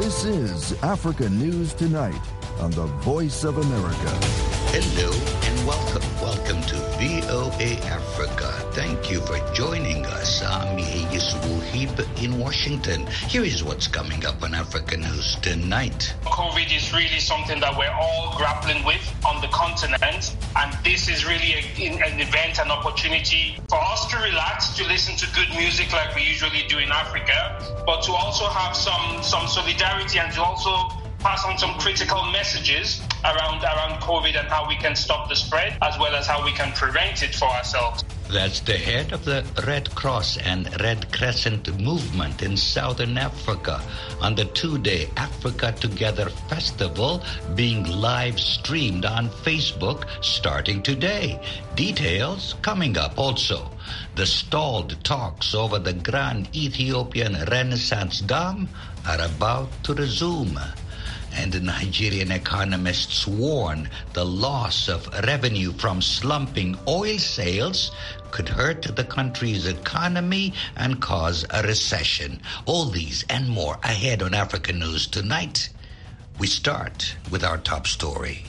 This is Africa News Tonight on the Voice of America. Hello and welcome. Welcome to VOA Africa. Thank you for joining us. I'm Yehiyis Wuhib in Washington. Here is what's coming up on Africa News Tonight. COVID is really something that we're all grappling with on the continent. And this is really an event, an opportunity for us to relax, to listen to good music like we usually do in Africa, but to also have some solidarity and to also pass on some critical messages around COVID and how we can stop the spread, as well as how we can prevent it for ourselves. That's the head of the Red Cross and Red Crescent movement in Southern Africa on the two-day Africa Together Festival being live streamed on Facebook starting today. Details coming up also. The stalled talks over the Grand Ethiopian Renaissance Dam are about to resume. And the Nigerian economists warn the loss of revenue from slumping oil sales could hurt the country's economy and cause a recession. All these and more ahead on Africa News Tonight. We start with our top story.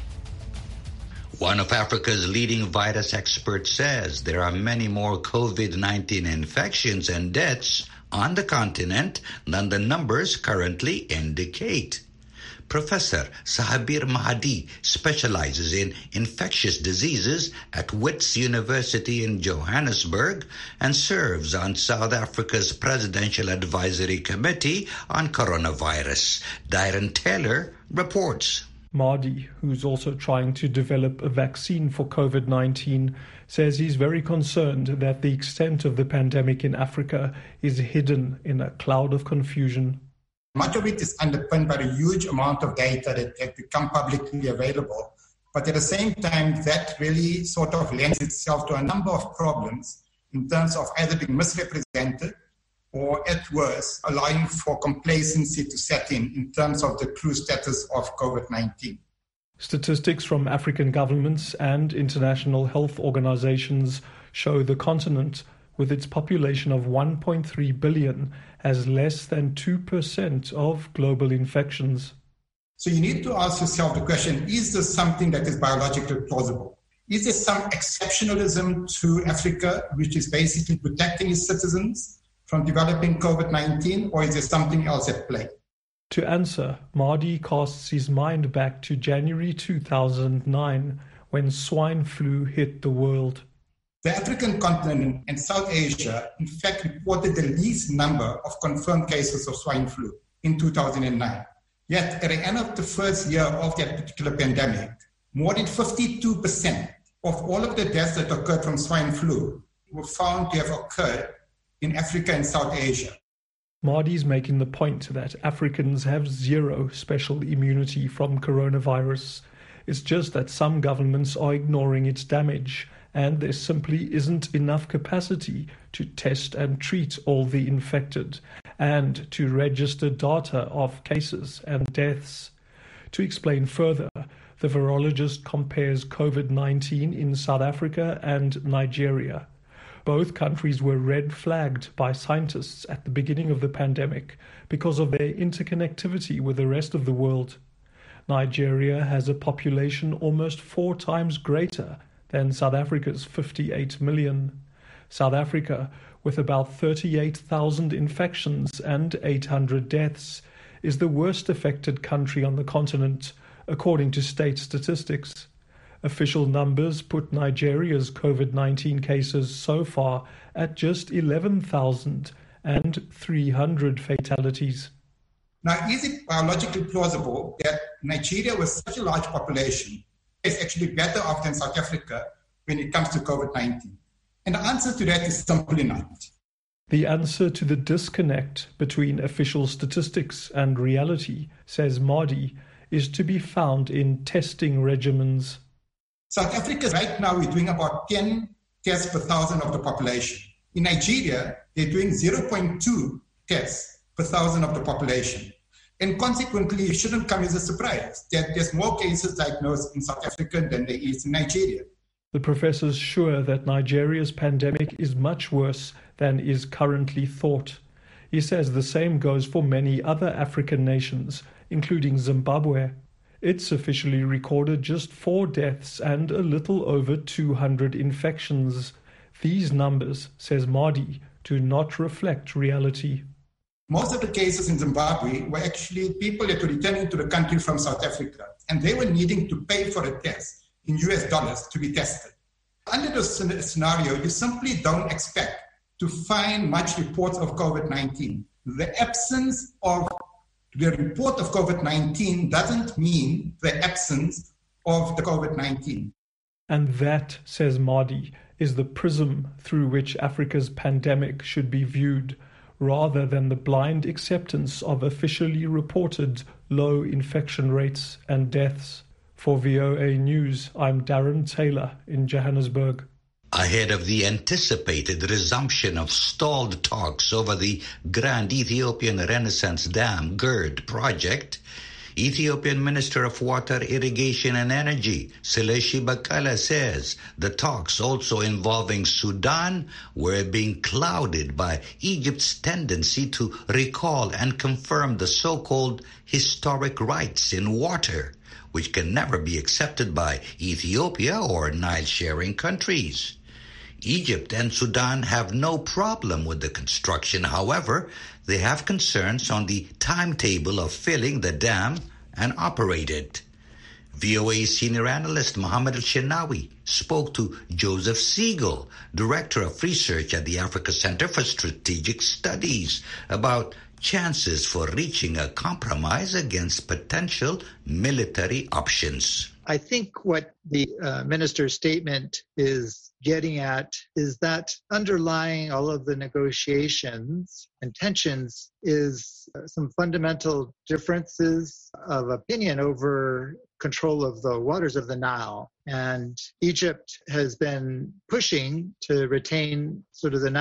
One of Africa's leading virus experts says there are many more COVID-19 infections and deaths on the continent than the numbers currently indicate. Professor Sahabir Mahdi specializes in infectious diseases at Wits University in Johannesburg and serves on South Africa's Presidential Advisory Committee on Coronavirus. Darren Taylor reports. Mahdi, who's also trying to develop a vaccine for COVID-19, says he's very concerned that the extent of the pandemic in Africa is hidden in a cloud of confusion. Much of it is underpinned by a huge amount of data that have become publicly available. But at the same time, that really sort of lends itself to a number of problems in terms of either being misrepresented or, at worst, allowing for complacency to set in terms of the true status of COVID-19. Statistics from African governments and international health organizations show the continent, with its population of 1.3 billion, has less than 2% of global infections. So you need to ask yourself the question, is this something that is biologically plausible? Is there some exceptionalism to Africa, which is basically protecting its citizens from developing COVID-19, or is there something else at play? To answer, Mahdi casts his mind back to January 2009, when swine flu hit the world. The African continent and South Asia, in fact, reported the least number of confirmed cases of swine flu in 2009. Yet, at the end of the first year of that particular pandemic, more than 52% of all of the deaths that occurred from swine flu were found to have occurred in Africa and South Asia. Mahdi's making the point that Africans have zero special immunity from coronavirus. It's just that some governments are ignoring its damage, and there simply isn't enough capacity to test and treat all the infected and to register data of cases and deaths. To explain further, the virologist compares COVID-19 in South Africa and Nigeria. Both countries were red flagged by scientists at the beginning of the pandemic because of their interconnectivity with the rest of the world. Nigeria has a population almost 4 times greater than South Africa's 58 million. South Africa, with about 38,000 infections and 800 deaths, is the worst affected country on the continent, according to state statistics. Official numbers put Nigeria's COVID-19 cases so far at just 11,000 and 300 fatalities. Now, is it biologically plausible that Nigeria, with such a large population, is actually better off than South Africa when it comes to COVID-19? And the answer to that is simply not. The answer to the disconnect between official statistics and reality, says Mahdi, is to be found in testing regimens. South Africa right now is doing about 10 tests per 1,000 of the population. In Nigeria, they're doing 0.2 tests per 1,000 of the population. And consequently, it shouldn't come as a surprise that there's more cases diagnosed in South Africa than there is in Nigeria. The professor's sure that Nigeria's pandemic is much worse than is currently thought. He says the same goes for many other African nations, including Zimbabwe. It's officially recorded just 4 deaths and a little over 200 infections. These numbers, says Mahdi, do not reflect reality. Most of the cases in Zimbabwe were actually people that were returning to the country from South Africa, and they were needing to pay for a test in US dollars to be tested. Under this scenario, you simply don't expect to find much reports of COVID-19. The absence of the report of COVID-19 doesn't mean the absence of the COVID-19. And that, says Mahdi, is the prism through which Africa's pandemic should be viewed, rather than the blind acceptance of officially reported low infection rates and deaths. For VOA News, I'm Darren Taylor in Johannesburg. Ahead of the anticipated resumption of stalled talks over the Grand Ethiopian Renaissance Dam GERD project, Ethiopian Minister of Water, Irrigation and Energy, Seleshi Bakala, says the talks also involving Sudan were being clouded by Egypt's tendency to recall and confirm the so-called historic rights in water, which can never be accepted by Ethiopia or Nile-sharing countries. Egypt and Sudan have no problem with the construction. However, they have concerns on the timetable of filling the dam and operate it. VOA senior analyst Mohammed El-Shenawi spoke to Joseph Siegel, Director of Research at the Africa Center for Strategic Studies, about chances for reaching a compromise against potential military options. I think what the minister's statement is getting at is that underlying all of the negotiations and tensions is some fundamental differences of opinion over control of the waters of the Nile. And Egypt has been pushing to retain sort of the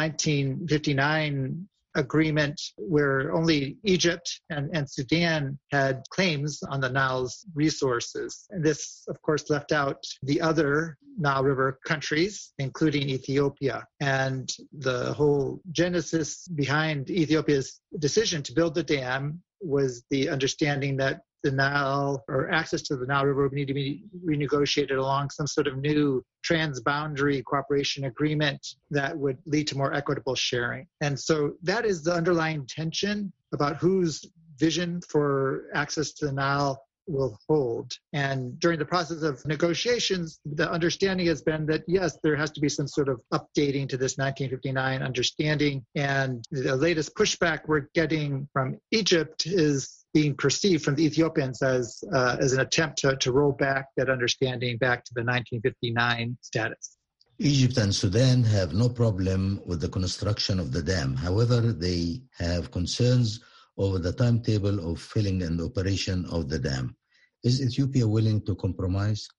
1959 agreement where only Egypt and Sudan had claims on the Nile's resources. And this, of course, left out the other Nile River countries, including Ethiopia. And the whole genesis behind Ethiopia's decision to build the dam was the understanding that the Nile, or access to the Nile River, would need to be renegotiated along some sort of new transboundary cooperation agreement that would lead to more equitable sharing. And so that is the underlying tension about whose vision for access to the Nile will hold. And during the process of negotiations, the understanding has been that, yes, there has to be some sort of updating to this 1959 understanding. And the latest pushback we're getting from Egypt is being perceived from the Ethiopians as an attempt to roll back that understanding back to the 1959 status. Egypt and Sudan have no problem with the construction of the dam. However, they have concerns over the timetable of filling and operation of the dam. Is Ethiopia willing to compromise?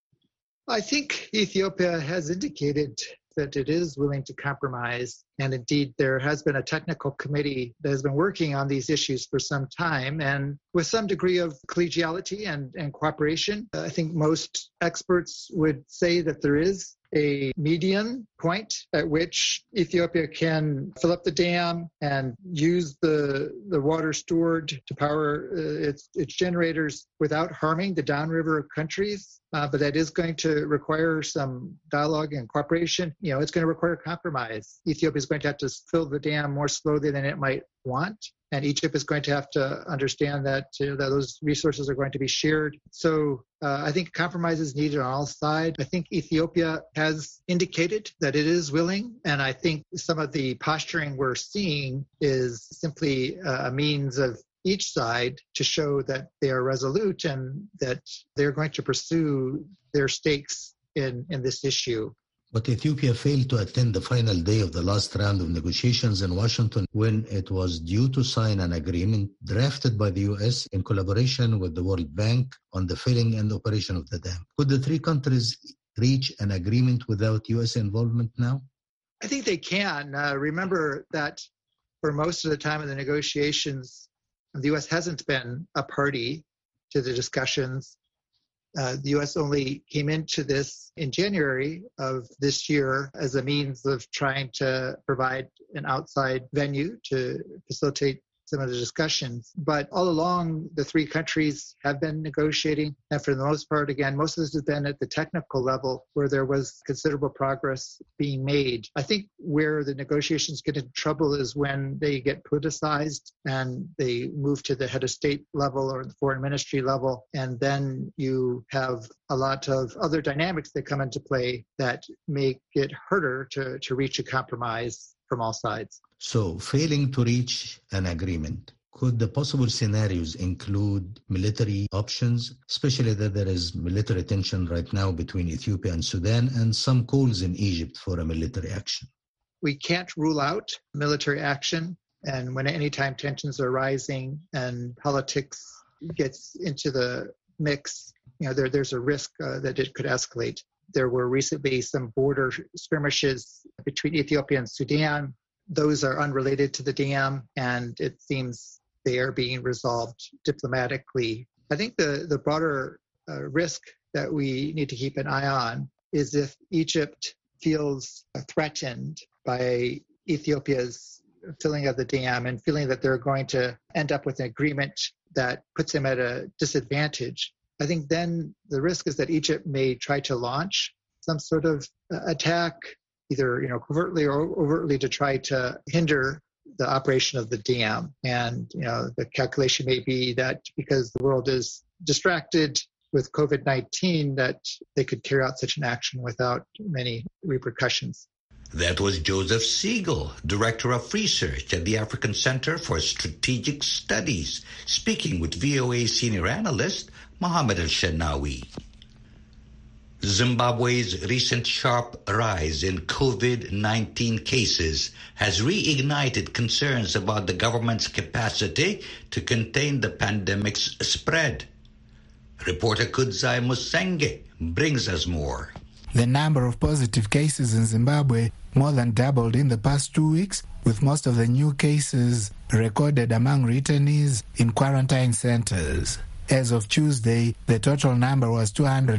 I think Ethiopia has indicated that it is willing to compromise. And indeed, there has been a technical committee that has been working on these issues for some time, and with some degree of collegiality and cooperation. I think most experts would say that there is a median point at which Ethiopia can fill up the dam and use the water stored to power its generators without harming the downriver countries. But that is going to require some dialogue and cooperation. It's going to require compromise. Ethiopia is going to have to fill the dam more slowly than it might want. And Egypt is going to have to understand that that those resources are going to be shared. So I think compromise is needed on all sides. I think Ethiopia has indicated that it is willing. And I think some of the posturing we're seeing is simply a means of each side to show that they are resolute and that they're going to pursue their stakes in this issue. But Ethiopia failed to attend the final day of the last round of negotiations in Washington when it was due to sign an agreement drafted by the U.S. in collaboration with the World Bank on the filling and operation of the dam. Could the three countries reach an agreement without U.S. involvement now? I think they can. Remember that for most of the time of the negotiations, the U.S. hasn't been a party to the discussions. The U.S. only came into this in January of this year as a means of trying to provide an outside venue to facilitate some of the discussions. But all along, the three countries have been negotiating. And for the most part, again, most of this has been at the technical level where there was considerable progress being made. I think where the negotiations get into trouble is when they get politicized and they move to the head of state level or the foreign ministry level. And then you have a lot of other dynamics that come into play that make it harder to reach a compromise from all sides. So, failing to reach an agreement, could the possible scenarios include military options, especially that there is military tension right now between Ethiopia and Sudan and some calls in Egypt for a military action? We can't rule out military action. And when anytime tensions are rising and politics gets into the mix, there's a risk that it could escalate. There were recently some border skirmishes between Ethiopia and Sudan. Those are unrelated to the dam, and it seems they are being resolved diplomatically. I think the broader risk that we need to keep an eye on is if Egypt feels threatened by Ethiopia's filling of the dam and feeling that they're going to end up with an agreement that puts them at a disadvantage. I think then the risk is that Egypt may try to launch some sort of attack, either covertly or overtly, to try to hinder the operation of the dam. And the calculation may be that because the world is distracted with COVID-19, that they could carry out such an action without many repercussions. That was Joseph Siegel, Director of Research at the African Center for Strategic Studies, speaking with VOA senior analyst Mohammed Al-Shanawi. Zimbabwe's recent sharp rise in COVID-19 cases has reignited concerns about the government's capacity to contain the pandemic's spread. Reporter Kudzai Musenge brings us more. The number of positive cases in Zimbabwe more than doubled in the past 2 weeks, with most of the new cases recorded among returnees in quarantine centers. As of Tuesday, the total number was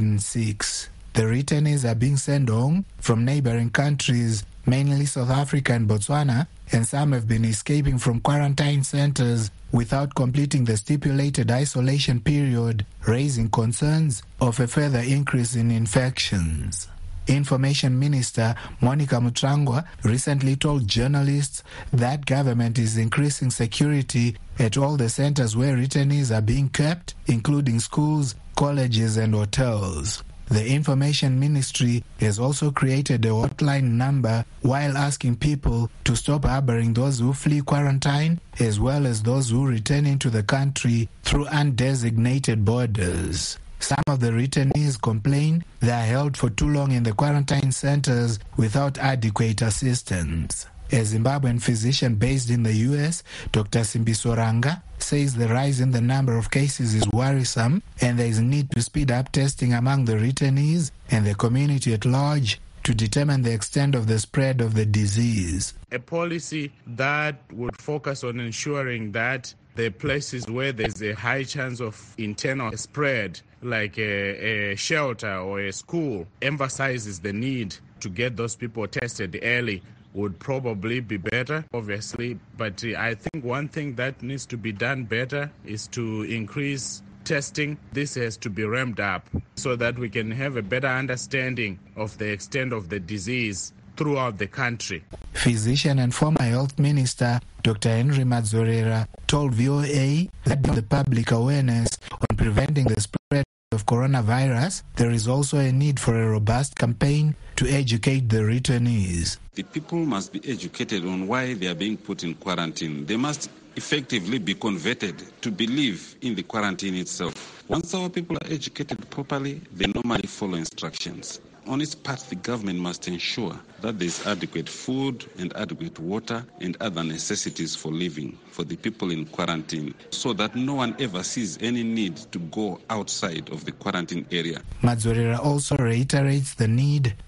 206. The returnees are being sent home from neighboring countries, mainly South Africa and Botswana, and some have been escaping from quarantine centers without completing the stipulated isolation period, raising concerns of a further increase in infections. Information Minister Monica Mutrangwa recently told journalists that government is increasing security at all the centers where returnees are being kept, including schools, colleges, and hotels. The Information Ministry has also created a hotline number while asking people to stop harboring those who flee quarantine, as well as those who return into the country through undesignated borders. Some of the returnees complain they are held for too long in the quarantine centers without adequate assistance. A Zimbabwean physician based in the U.S., Dr. Simbiso Ranga, says the rise in the number of cases is worrisome and there is a need to speed up testing among the returnees and the community at large to determine the extent of the spread of the disease. A policy that would focus on ensuring that the places where there's a high chance of internal spread, like a shelter or a school, emphasizes the need to get those people tested early would probably be better, obviously. But I think one thing that needs to be done better is to increase testing. This has to be ramped up so that we can have a better understanding of the extent of the disease throughout the country. Physician and former health minister Dr. Henry Madzorera told VOA that beyond the public awareness on preventing the spread of coronavirus, there is also a need for a robust campaign to educate the returnees. The people must be educated on why they are being put in quarantine. They must effectively be converted to believe in the quarantine itself. Once our people are educated properly, they normally follow instructions. On its part, the government must ensure that there is adequate food and adequate water and other necessities for living for the people in quarantine, so that no one ever sees any need to go outside of the quarantine area. Madzorera also reiterates the need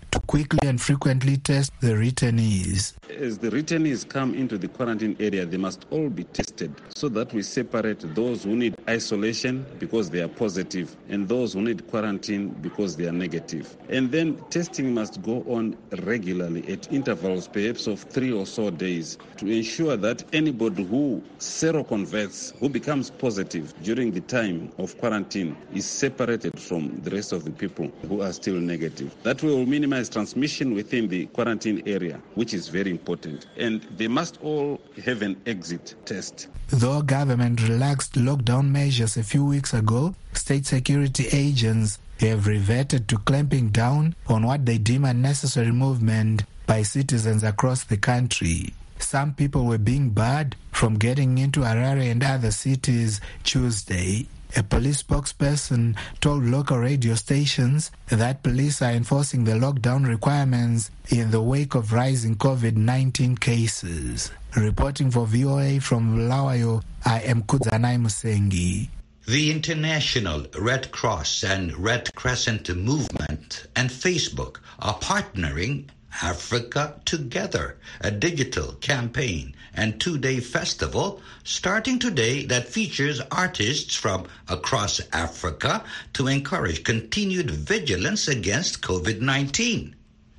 to quickly and frequently test the returnees. As the returnees come into the quarantine area, they must all be tested so that we separate those who need isolation because they are positive and those who need quarantine because they are negative. And then testing must go on regularly at intervals perhaps of 3 or so days to ensure that anybody who seroconverts, who becomes positive during the time of quarantine, is separated from the rest of the people who are still negative. That will minimize transmission within the quarantine area, which is very important. And they must all have an exit test. Though government relaxed lockdown measures a few weeks ago, state security agents have reverted to clamping down on what they deem unnecessary movement by citizens across the country. Some people were being barred from getting into Harare and other cities Tuesday. A police spokesperson told local radio stations that police are enforcing the lockdown requirements in the wake of rising COVID-19 cases. Reporting for VOA from Bulawayo, I am Kudzanai Musengi. The International Red Cross and Red Crescent Movement and Facebook are partnering Africa Together, a digital campaign and 2-day festival starting today that features artists from across Africa to encourage continued vigilance against COVID-19.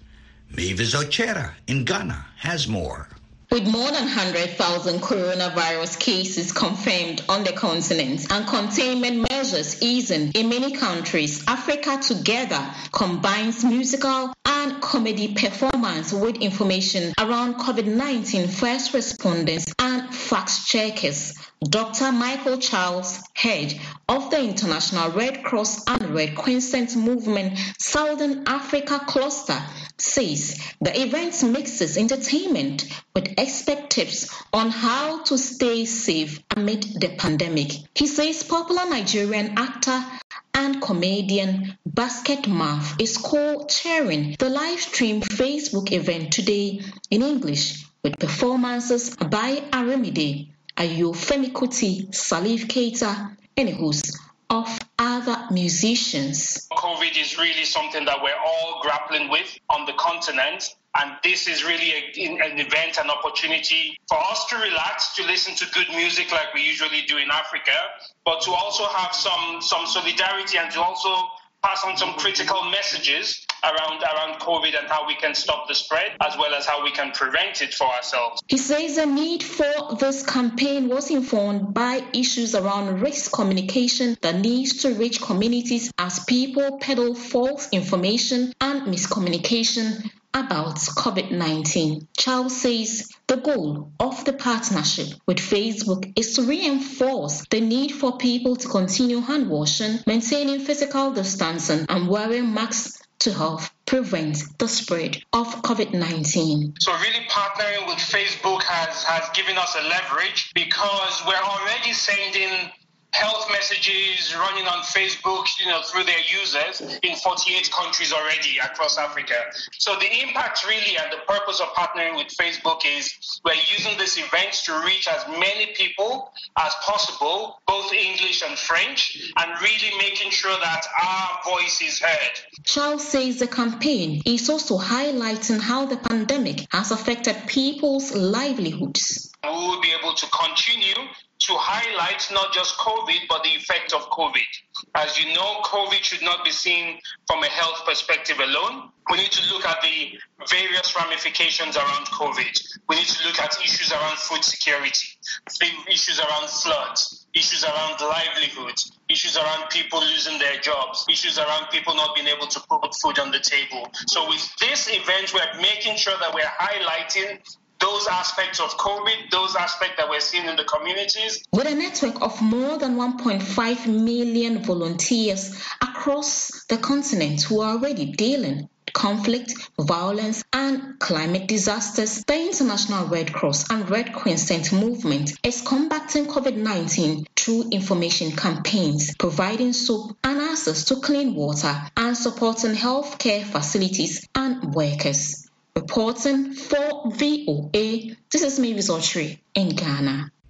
Mavis Ochera in Ghana has more. With more than 100,000 coronavirus cases confirmed on the continent and containment measures easing in many countries, Africa Together combines musical and comedy performance with information around COVID-19 first responders and fact-checkers. Dr. Michael Charles, head of the International Red Cross and Red Crescent Movement Southern Africa Cluster, says the event mixes entertainment with expert tips on how to stay safe amid the pandemic. He says popular Nigerian actor and comedian Basket Mouth is co-chairing the live stream Facebook event today in English with performances by Aramide, Ayo Femi Kuti, Salif Keita, and a host of other musicians. COVID is really something that we're all grappling with on the continent. And this is really an event, an opportunity for us to relax, to listen to good music like we usually do in Africa, but to also have some solidarity and to also pass on some critical messages around COVID and how we can stop the spread, as well as how we can prevent it for ourselves. He says the need for this campaign was informed by issues around risk communication that needs to reach communities as people peddle false information and miscommunication about COVID-19. Charles says the goal of the partnership with Facebook is to reinforce the need for people to continue hand washing, maintaining physical distancing, and wearing masks to help prevent the spread of COVID-19. So really partnering with Facebook has given us a leverage because we're already sending health messages running on Facebook, through their users in 48 countries already across Africa. So the impact really and the purpose of partnering with Facebook is we're using this event to reach as many people as possible, both English and French, and really making sure that our voice is heard. Charles says the campaign is also highlighting how the pandemic has affected people's livelihoods. We will be able to continue to highlight not just COVID, but the effect of COVID. As you know, COVID should not be seen from a health perspective alone. We need to look at the various ramifications around COVID. We need to look at issues around food security, issues around floods, issues around livelihoods, issues around people losing their jobs, issues around people not being able to put food on the table. So with this event, we're making sure that we're highlighting those aspects of COVID, those aspects that we're seeing in the communities. With a network of more than 1.5 million volunteers across the continent who are already dealing with conflict, violence, and climate disasters, the International Red Cross and Red Crescent Movement is combating COVID-19 through information campaigns, providing soap and access to clean water, and supporting healthcare facilities and workers. Reporting for VOA, this is Mavis Ochre in Ghana.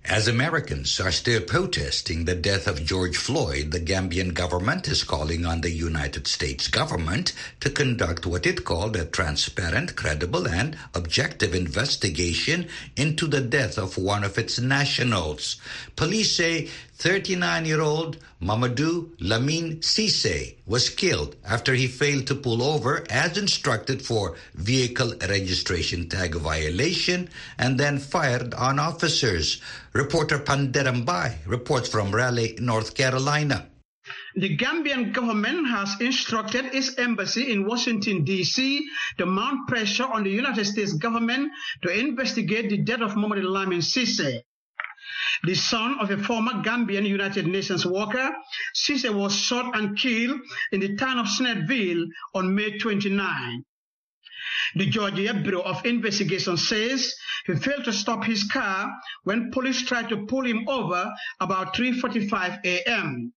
As Americans are still protesting the death of George Floyd, the Gambian government is calling on the United States government to conduct what it called a transparent, credible, and objective investigation into the death of one of its nationals. Police say 39-year-old Mamadou Lamine Cissé was killed after he failed to pull over as instructed for vehicle registration tag violation and then fired on officers. Reporter Panderambai reports from Raleigh, North Carolina. The Gambian government has instructed its embassy in Washington, D.C. to mount pressure on the United States government to investigate the death of Mamadou Lamine Cissé. The son of a former Gambian United Nations worker, Cissé was shot and killed in the town of Snellville on May 29. The Georgia Bureau of Investigation says he failed to stop his car when police tried to pull him over about 3:45 a.m.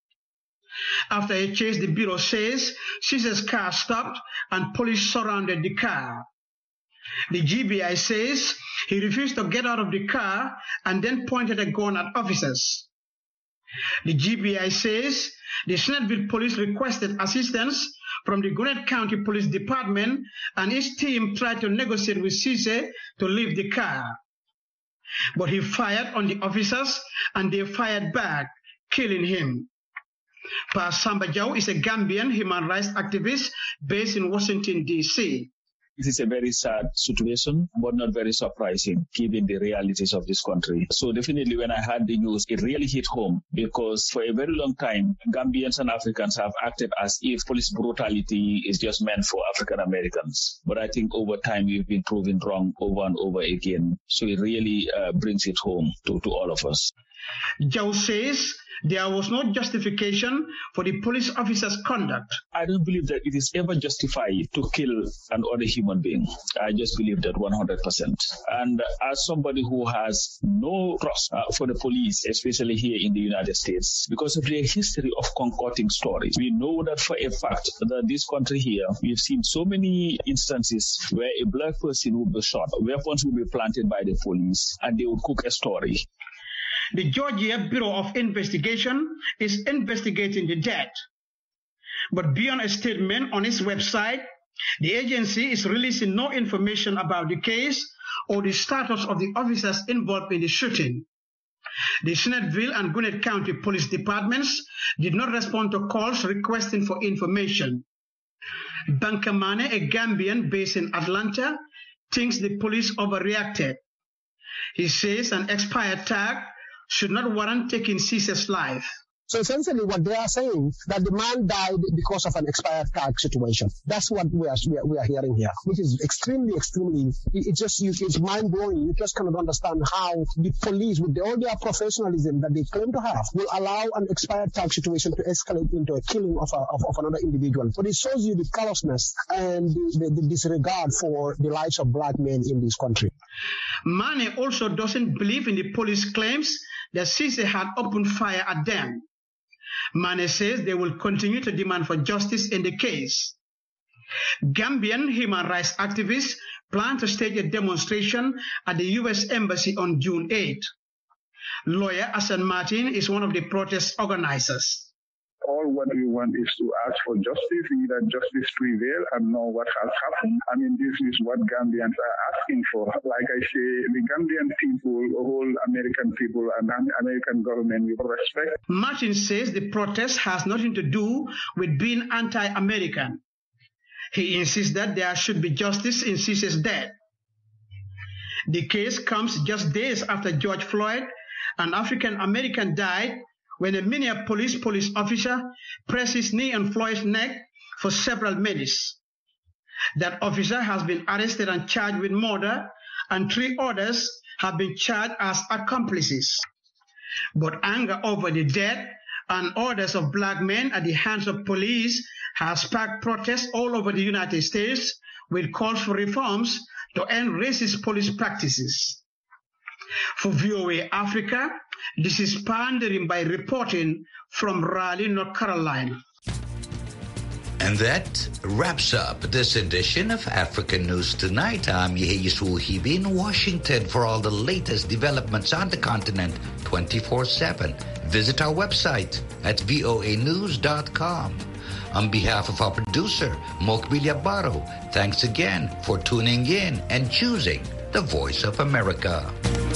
After a chase, the Bureau says Cissé's car stopped and police surrounded the car. The GBI says he refused to get out of the car and then pointed a gun at officers. The GBI says the Snellville police requested assistance from the Gwinnett County Police Department and his team tried to negotiate with Cissé to leave the car. But he fired on the officers and they fired back, killing him. Pa Samba Jaw is a Gambian human rights activist based in Washington, D.C. It is a very sad situation, but not very surprising, given the realities of this country. So definitely when I heard the news, it really hit home, because for a very long time, Gambians and Africans have acted as if police brutality is just meant for African Americans. But I think over time, we've been proven wrong over and over again. So it really brings it home to all of us. Joe says there was no justification for the police officer's conduct. I don't believe that it is ever justified to kill another human being. I just believe that 100%. And as somebody who has no trust for the police, especially here in the United States, because of their history of concocting stories, we know that for a fact that this country here, we've seen so many instances where a black person would be shot, weapons would be planted by the police, and they would cook a story. The Georgia Bureau of Investigation is investigating the death. But beyond a statement on its website, the agency is releasing no information about the case or the status of the officers involved in the shooting. The Snellville and Gwinnett County Police Departments did not respond to calls requesting for information. Bankamane, a Gambian based in Atlanta, thinks the police overreacted. He says an expired tag should not warrant taking Cissé's life. So essentially what they are saying, that the man died because of an expired tag situation. That's what we are hearing here, which is extremely, it's mind-blowing. You just cannot understand how the police, with all their professionalism that they claim to have, will allow an expired tag situation to escalate into a killing of another individual. But it shows you the callousness and the disregard for the lives of black men in this country. Mane also doesn't believe in the police claims that Cissé had opened fire at them. Mane says they will continue to demand for justice in the case. Gambian human rights activists plan to stage a demonstration at the U.S. Embassy on June 8. Lawyer Hassan Martin is one of the protest organizers. All what we want is to ask for justice, we need that justice prevail and know what has happened. I mean, this is what Gambians are asking for. Like I say, the Gambian people, whole American people and American government with respect. Martin says the protest has nothing to do with being anti-American. He insists that there should be justice in Cissé's death. The case comes just days after George Floyd, an African-American, died when a Minneapolis police officer pressed his knee on Floyd's neck for several minutes. That officer has been arrested and charged with murder, and 3 others have been charged as accomplices. But anger over the death and orders of black men at the hands of police has sparked protests all over the United States with calls for reforms to end racist police practices. For VOA Africa, this is Pandering by reporting from Raleigh, North Carolina. And that wraps up this edition of African News Tonight. I'm Yehisu Hibi in Washington for all the latest developments on the continent 24/7. Visit our website at voanews.com. On behalf of our producer, Mokbil Yabaro, thanks again for tuning in and choosing the Voice of America.